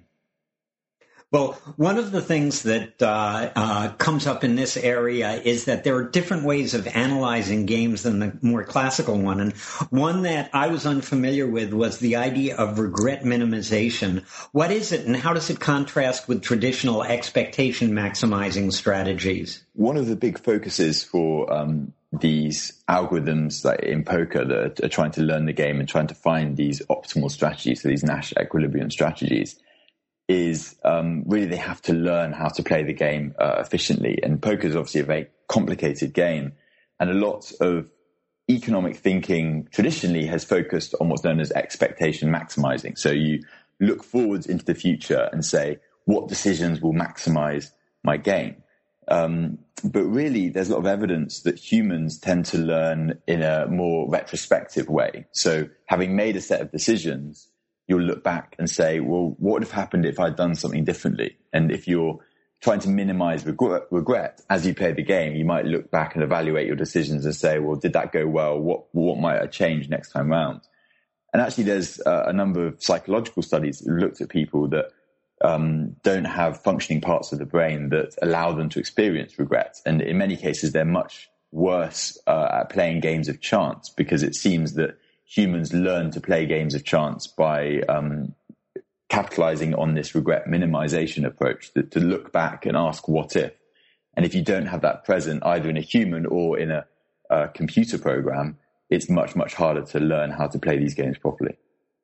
[SPEAKER 2] Well, one of the things that uh, uh, comes up in this area is that there are different ways of analyzing games than the more classical one. And one that I was unfamiliar with was the idea of regret minimization. What is it, and how does it contrast with traditional expectation maximizing strategies?
[SPEAKER 3] One of the big focuses for um, these algorithms like in poker that are trying to learn the game and trying to find these optimal strategies, so these Nash equilibrium strategies, is um, really they have to learn how to play the game uh, efficiently. And poker is obviously a very complicated game. And a lot of economic thinking traditionally has focused on what's known as expectation maximizing. So you look forwards into the future and say, what decisions will maximize my gain? Um, but really, there's a lot of evidence that humans tend to learn in a more retrospective way. So having made a set of decisions, you'll look back and say, well, what would have happened if I'd done something differently? And if you're trying to minimize regret, regret as you play the game, you might look back and evaluate your decisions and say, well, did that go well? What, what might I change next time round? And actually, there's uh, a number of psychological studies that looked at people that um, don't have functioning parts of the brain that allow them to experience regret. And in many cases, they're much worse uh, at playing games of chance, because it seems that humans learn to play games of chance by um, capitalizing on this regret minimization approach, that, to look back and ask what if. And if you don't have that present either in a human or in a, a computer program, it's much, much harder to learn how to play these games properly.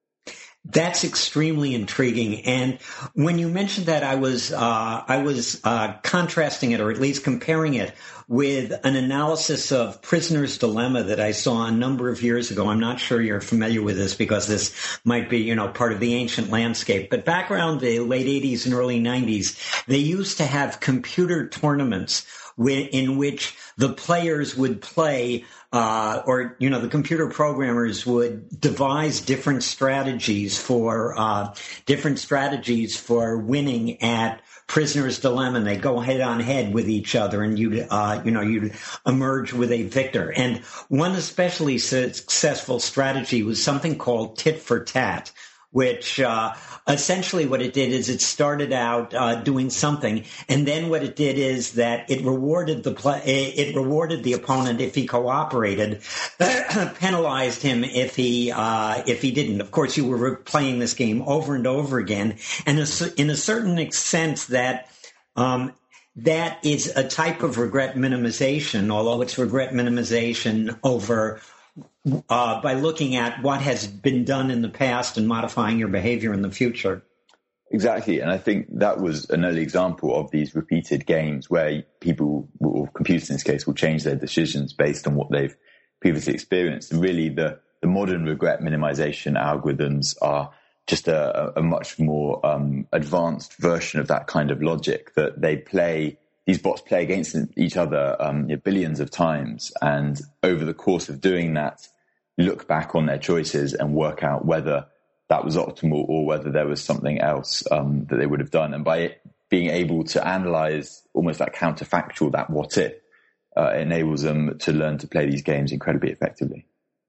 [SPEAKER 2] That's extremely intriguing. And when you mentioned that, I was uh, I was uh, contrasting it, or at least comparing it, with an analysis of Prisoner's Dilemma that I saw a number of years ago. I'm not sure you're familiar with this, because this might be, you know, part of the ancient landscape. But back around the late eighties and early nineties, they used to have computer tournaments in which the players would play, uh, or, you know, the computer programmers would devise different strategies for, uh, different strategies for winning at Prisoner's Dilemma, and they go head on head with each other, and you'd, uh, you know, you'd emerge with a victor. And one especially successful strategy was something called tit for tat, which uh, essentially what it did is it started out uh, doing something, and then what it did is that it rewarded the play, it rewarded the opponent if he cooperated, penalized him if he uh, if he didn't. Of course, you were playing this game over and over again, and in a certain sense that. Um, That is a type of regret minimization, although it's regret minimization over uh, by looking at what has been done in the past and modifying your behavior in the future.
[SPEAKER 3] Exactly. And I think that was an early example of these repeated games where people, or computers in this case, will change their decisions based on what they've previously experienced. And really the, the modern regret minimization algorithms are just a, a much more um, advanced version of that kind of logic, that they play, these bots play against each other um, you know, billions of times. And over the course of doing that, look back on their choices and work out whether that was optimal or whether there was something else um, that they would have done. And by being able to analyze almost like counterfactual, that what if, uh, enables them to learn to play these games incredibly effectively.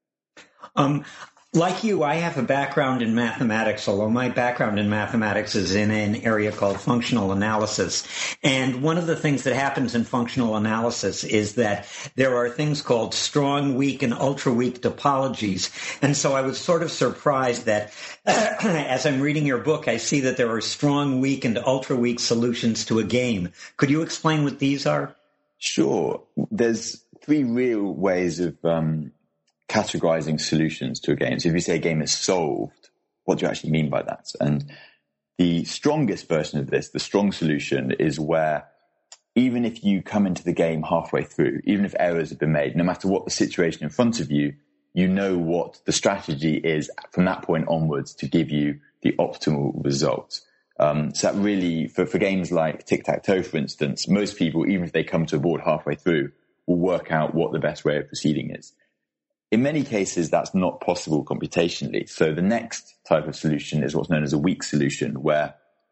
[SPEAKER 2] Um, like you, I have a background in mathematics, although my background in mathematics is in an area called functional analysis. And one of the things that happens in functional analysis is that there are things called strong, weak, and ultra-weak topologies. And so I was sort of surprised that uh, as I'm reading your book, I see that there are strong, weak, and ultra-weak solutions to a game. Could you explain what these are?
[SPEAKER 3] Sure. There's three real ways of um categorizing solutions to a game. So if you say a game is solved, what do you actually mean by that? And the strongest version of this, the strong solution, is where even if you come into the game halfway through, even if errors have been made, no matter what the situation in front of you, you know what the strategy is from that point onwards to give you the optimal result. Um, so that really, for, for games like tic-tac-toe, for instance, most people, even if they come to a board halfway through, will work out what the best way of proceeding is. In many cases, that's not possible computationally. So the next type of solution is what's known as a weak solution, where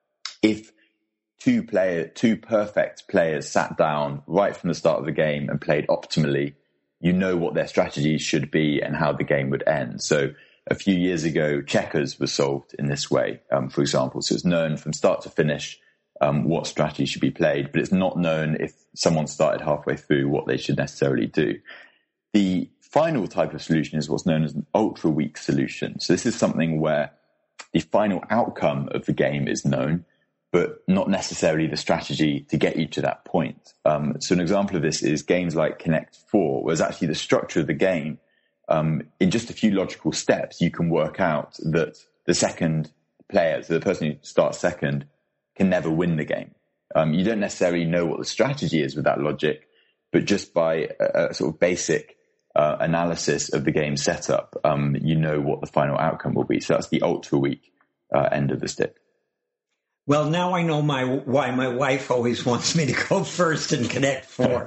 [SPEAKER 3] if two player, two perfect players sat down right from the start of the game and played optimally, you know what their strategies should be and how the game would end. So a few years ago, checkers was solved in this way, um, for example. So it's known from start to finish um, what strategy should be played, but it's not known if someone started halfway through what they should necessarily do. The final type of solution is what's known as an ultra-weak solution. So this is something where the final outcome of the game is known, but not necessarily the strategy to get you to that point. Um, so an example of this is games like Connect four, where it's actually the structure of the game. Um, in just a few logical steps, you can work out that the second player, so the person who starts second, can never win the game. Um, you don't necessarily know what the strategy is with that logic, but just by a, a sort of basic Uh, analysis of the game setup, um, you know what the final outcome will be. So that's the ultra weak uh, end of the stick.
[SPEAKER 2] Well, now I know my why my wife always wants me to go first in Connect Four.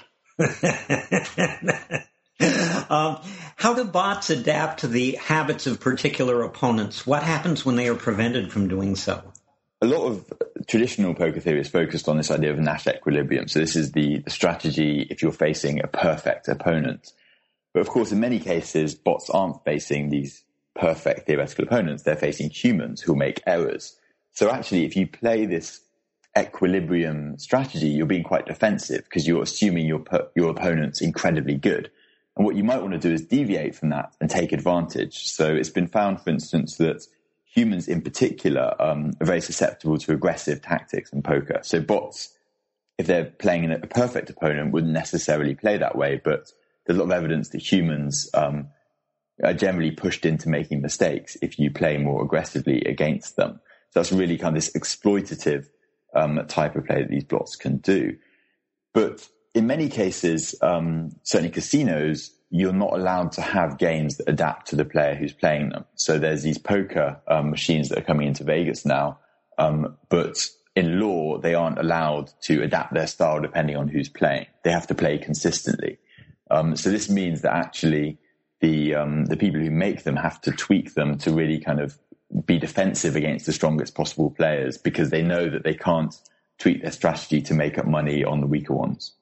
[SPEAKER 2] um, how do bots adapt to the habits of particular opponents? What happens when they are prevented from doing so?
[SPEAKER 3] A lot of traditional poker theory is focused on this idea of Nash equilibrium. So this is the, the strategy if you're facing a perfect opponent. But of course, in many cases, bots aren't facing these perfect theoretical opponents. They're facing humans who make errors. So actually, if you play this equilibrium strategy, you're being quite defensive because you're assuming your your opponent's incredibly good. And what you might want to do is deviate from that and take advantage. So it's been found, for instance, that humans in particular um, are very susceptible to aggressive tactics in poker. So bots, if they're playing a perfect opponent, wouldn't necessarily play that way, but there's a lot of evidence that humans um, are generally pushed into making mistakes if you play more aggressively against them. So that's really kind of this exploitative um, type of play that these bots can do. But in many cases, um, certainly casinos, you're not allowed to have games that adapt to the player who's playing them. So there's these poker um, machines that are coming into Vegas now, um, but in law, they aren't allowed to adapt their style depending on who's playing. They have to play consistently. Um, so this means that actually the um, the people who make them have to tweak them to really kind of be defensive against the strongest possible players because they know that they can't tweak their strategy to make up money on the weaker ones.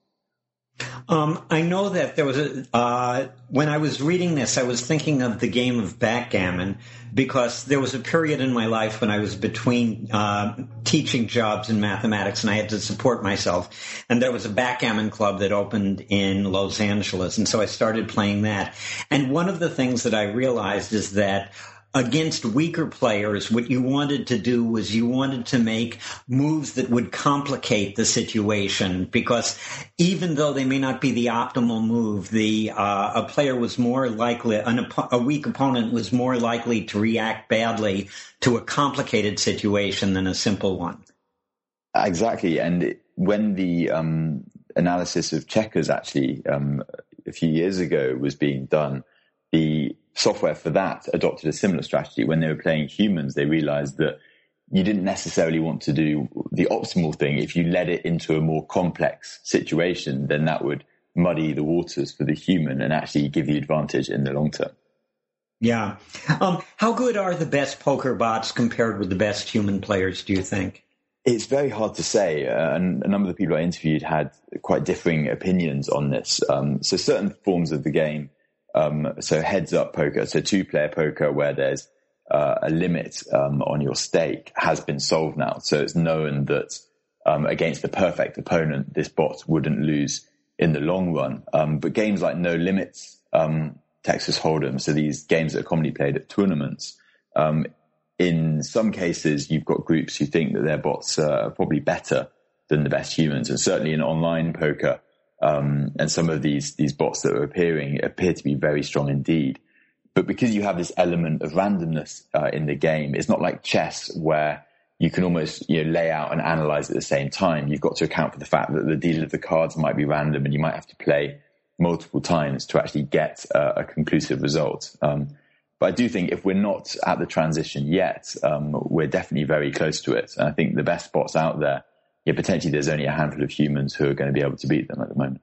[SPEAKER 2] Um, I know that there was a, uh, when I was reading this, I was thinking of the game of backgammon because there was a period in my life when I was between uh, teaching jobs in mathematics and I had to support myself. And there was a backgammon club that opened in Los Angeles. And so I started playing that. And one of the things that I realized is that against weaker players, what you wanted to do was you wanted to make moves that would complicate the situation because even though they may not be the optimal move, the uh, a player was more likely, an, a weak opponent was more likely to react badly to a complicated situation than a simple one.
[SPEAKER 3] Exactly. And when the um, analysis of checkers actually um, a few years ago was being done, the software for that adopted a similar strategy. When they were playing humans, they realized that you didn't necessarily want to do the optimal thing. If you led it into a more complex situation, then that would muddy the waters for the human and actually give you advantage in the long term.
[SPEAKER 2] Yeah. Um, how good are the best poker bots compared with the best human players, do you think?
[SPEAKER 3] It's very hard to say, uh, and a number of the people I interviewed had quite differing opinions on this. Um, so certain forms of the game, um, so heads-up poker, so two-player poker where there's uh, a limit um, on your stake, has been solved now. So it's known that um, against the perfect opponent, this bot wouldn't lose in the long run. Um, but games like No Limits, um, Texas Hold'em, so these games that are commonly played at tournaments, um, in some cases, you've got groups who think that their bots are probably better than the best humans. And certainly in online poker, um, and some of these, these bots that are appearing appear to be very strong indeed. But because you have this element of randomness uh, in the game, it's not like chess where you can almost, you know, lay out and analyze at the same time. You've got to account for the fact that the deal of the cards might be random and you might have to play multiple times to actually get uh, a conclusive result. Um, But I do think if we're not at the transition yet, um, we're definitely very close to it. And I think the best spots out there, yeah, potentially there's only a handful of humans who are going to be able to beat them at the moment.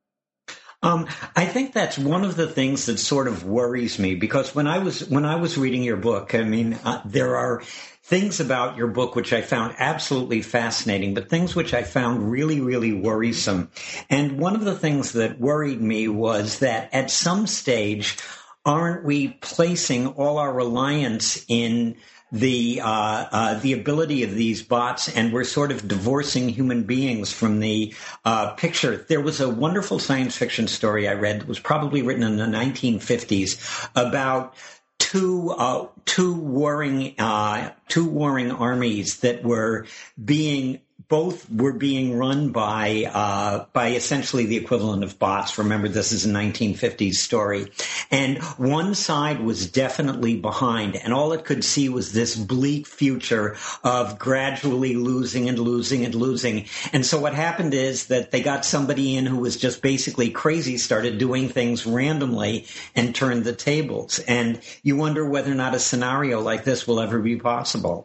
[SPEAKER 2] Um, I think that's one of the things that sort of worries me, because when I was when I was reading your book, I mean, uh, there are things about your book which I found absolutely fascinating, but things which I found really, really worrisome. And one of the things that worried me was that at some stage, aren't we placing all our reliance in the uh, uh, the ability of these bots, and we're sort of divorcing human beings from the uh, picture? There was a wonderful science fiction story I read. It was probably written in the nineteen fifties about two uh, two warring uh, two warring armies that were being both were being run by uh, by essentially the equivalent of bots. Remember, this is a nineteen fifties story. And one side was definitely behind, and all it could see was this bleak future of gradually losing and losing and losing. And so what happened is that they got somebody in who was just basically crazy, started doing things randomly, and turned the tables. And you wonder whether or not a scenario like this will ever be possible.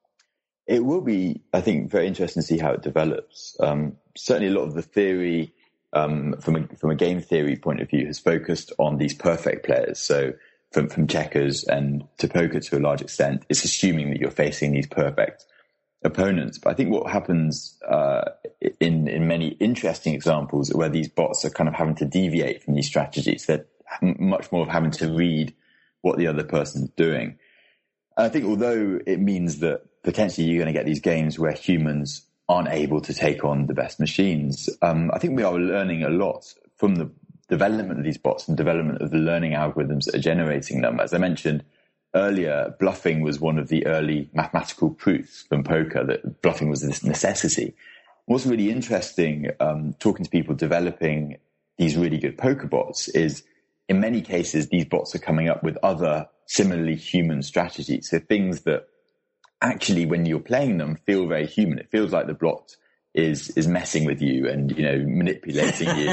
[SPEAKER 3] It will be, I think, very interesting to see how it develops. Um, certainly a lot of the theory, um, from a, from a game theory point of view, has focused on these perfect players. So from, from checkers and to poker to a large extent, it's assuming that you're facing these perfect opponents. But I think what happens uh, in, in many interesting examples where these bots are kind of having to deviate from these strategies, they're much more of having to read what the other person's doing. And I think although it means that potentially you're going to get these games where humans aren't able to take on the best machines, um, I think we are learning a lot from the development of these bots and development of the learning algorithms that are generating them. As I mentioned earlier, bluffing was one of the early mathematical proofs from poker, that bluffing was this necessity. What's really interesting, um, talking to people developing these really good poker bots, is in many cases, these bots are coming up with other similarly human strategies. So things that actually, when you're playing them, feel very human. It feels like the bot is is messing with you and, you know, manipulating you.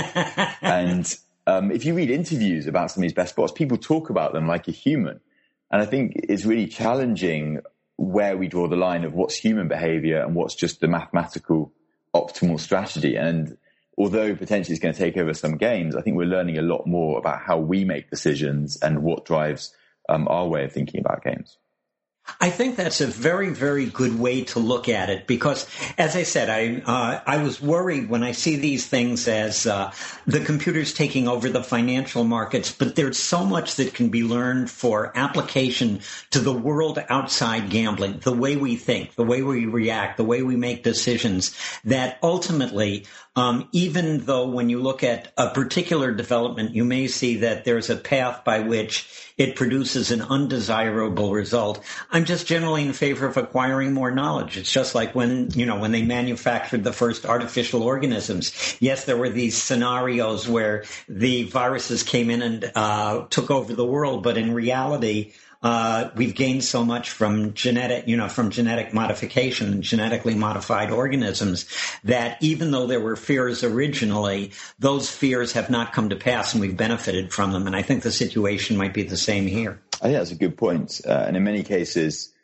[SPEAKER 3] And um, if you read interviews about some of these best bots, people talk about them like a human. And I think it's really challenging where we draw the line of what's human behavior and what's just the mathematical optimal strategy. And although potentially it's going to take over some games, I think we're learning a lot more about how we make decisions and what drives um, our way of thinking about games.
[SPEAKER 2] I think that's a very, very good way to look at it, because, as I said, I uh, I was worried when I see these things as uh, the computers taking over the financial markets, but there's so much that can be learned for application to the world outside gambling, the way we think, the way we react, the way we make decisions, that ultimately, um, even though when you look at a particular development, you may see that there's a path by which it produces an undesirable result, I'm just generally in favor of acquiring more knowledge. It's just like when, you know, when they manufactured the first artificial organisms. Yes, there were these scenarios where the viruses came in and uh, took over the world, but in reality, Uh, we've gained so much from genetic, you know, from genetic modification, genetically modified organisms, that even though there were fears originally, those fears have not come to pass, and we've benefited from them. And I think the situation might be the same here.
[SPEAKER 3] I think that's a good point. Uh, and in many cases,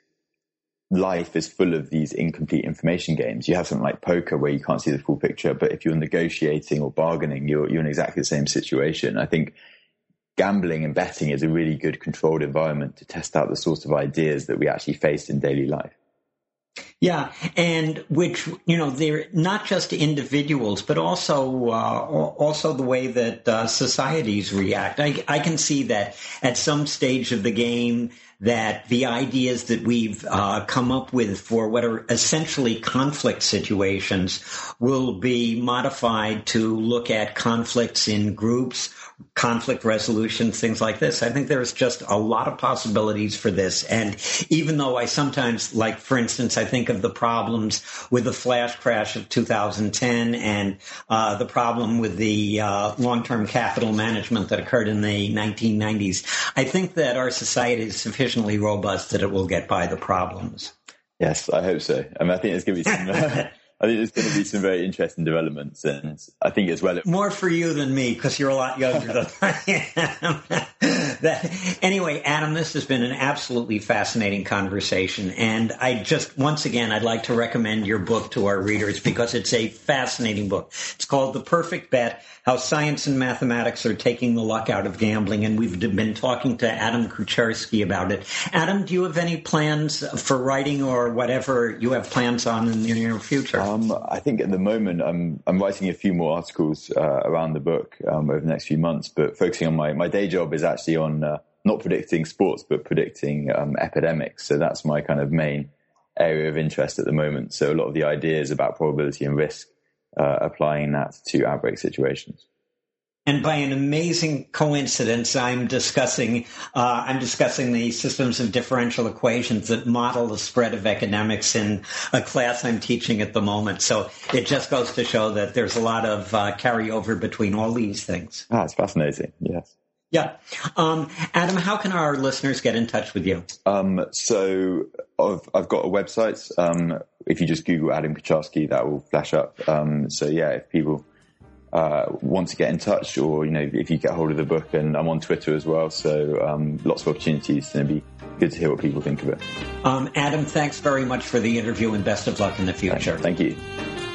[SPEAKER 3] life is full of these incomplete information games. You have something like poker where you can't see the full picture, but if you're negotiating or bargaining, you're, you're in exactly the same situation. I think gambling and betting is a really good controlled environment to test out the sorts of ideas that we actually face in daily life.
[SPEAKER 2] Yeah, and which, you know, they're not just individuals, but also uh, also the way that uh, societies react. I, I can see that at some stage of the game that the ideas that we've uh, come up with for what are essentially conflict situations will be modified to look at conflicts in groups, conflict resolution, things like this. I think there's just a lot of possibilities for this. And even though I sometimes, like, for instance, I think of the problems with the flash crash of two thousand ten and uh, the problem with the uh, long-term capital management that occurred in the nineteen nineties, I think that our society is sufficiently robust that it will get by the problems.
[SPEAKER 3] Yes, I hope so. I mean, I think there's going to be some... I think there's going to be some very interesting developments, and I think as well... It-
[SPEAKER 2] More for you than me, because you're a lot younger than I am. that, anyway, Adam, this has been an absolutely fascinating conversation, and I just, once again, I'd like to recommend your book to our readers, because it's a fascinating book. It's called The Perfect Bet, How Science and Mathematics Are Taking the Luck Out of Gambling, and we've been talking to Adam Kucharski about it. Adam, do you have any plans for writing or whatever you have plans on in the near future?
[SPEAKER 3] Um, I think at the moment I'm I'm writing a few more articles uh, around the book um, over the next few months, but focusing on my, my day job is actually on uh, not predicting sports, but predicting um, epidemics. So that's my kind of main area of interest at the moment. So a lot of the ideas about probability and risk, uh, applying that to outbreak situations.
[SPEAKER 2] And by an amazing coincidence, I'm discussing uh, I'm discussing the systems of differential equations that model the spread of epidemics in a class I'm teaching at the moment. So it just goes to show that there's a lot of uh, carryover between all these things.
[SPEAKER 3] Ah, it's fascinating. Yes.
[SPEAKER 2] Yeah. Um, Adam, how can our listeners get in touch with you?
[SPEAKER 3] Um, so I've, I've got a website. Um, if you just Google Adam Kucharski, that will flash up. Um, so yeah, if people uh, want to get in touch, or, you know, if you get hold of the book, and I'm on Twitter as well. So um, lots of opportunities, and it'd be good to hear what people think of it.
[SPEAKER 2] Um, Adam, thanks very much for the interview, and best of luck in the future.
[SPEAKER 3] Thank you.